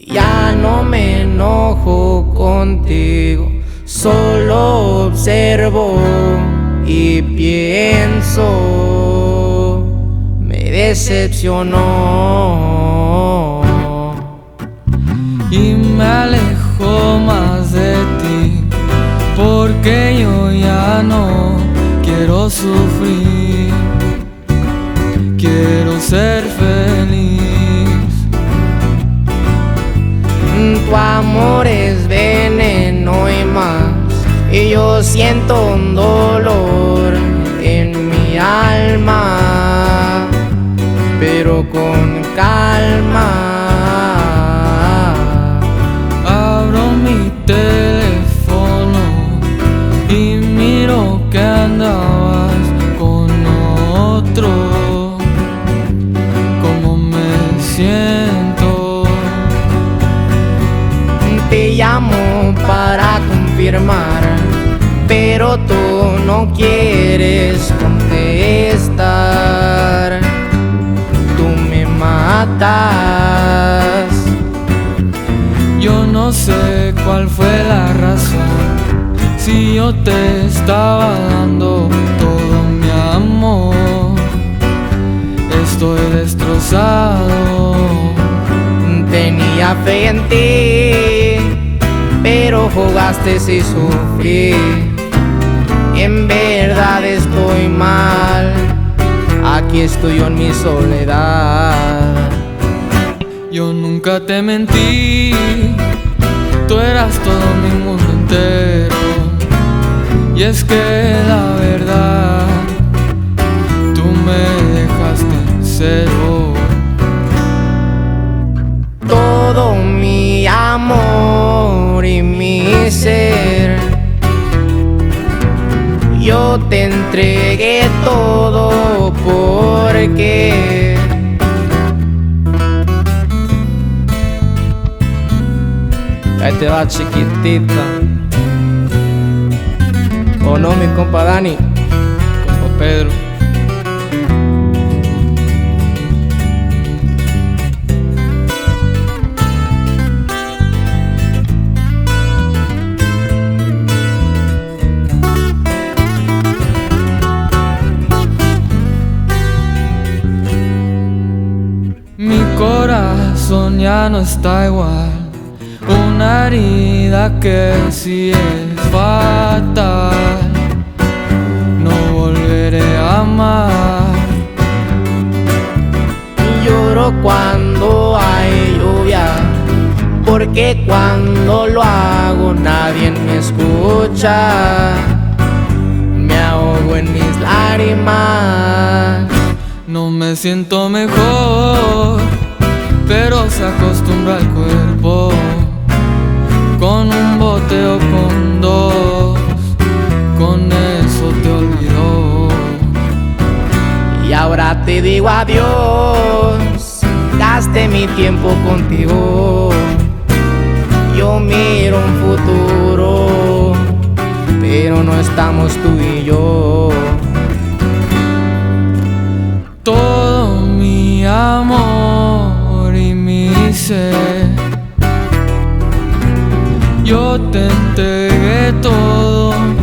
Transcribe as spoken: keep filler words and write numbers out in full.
Ya no me enojo contigo, solo observo y pienso, me decepcionó y me alejo más de ti, porque yo ya no quiero sufrir, quiero ser feliz. Tu amor es veneno y más, y yo siento un dolor en mi alma, pero con calma. Abro mi teléfono y miro que andabas con otro. ¿Cómo me siento? Te llamo para confirmar, pero tú no quieres contestar. Tú me matas. Yo no sé cuál fue la razón, si yo te estaba dando todo mi amor. Estoy destrozado. Tenía fe en ti, pero jugaste y sufrí. En verdad estoy mal, aquí estoy yo en mi soledad. Yo nunca te mentí, tú eras todo mi mundo entero. Y es que la verdad, tú me dejaste en cero. Todo mi amor y mi ser, yo te entregué todo porque ahí te va, chiquitita. ¿O no, mi compa Dani? Compa Pedro. Mi corazón ya no está igual, una herida que sí es fatal. No volveré a amar. Lloro cuando hay lluvia, porque cuando lo hago nadie me escucha. Me ahogo en mis lágrimas. No me siento mejor, pero se acostumbra al cuerpo. Con un bote o con dos, con eso te olvidó. Y ahora te digo adiós, gasté mi tiempo contigo. Yo miro un futuro, pero no estamos tú y yo. Todo mi amor y mi ser, yo te entregué todo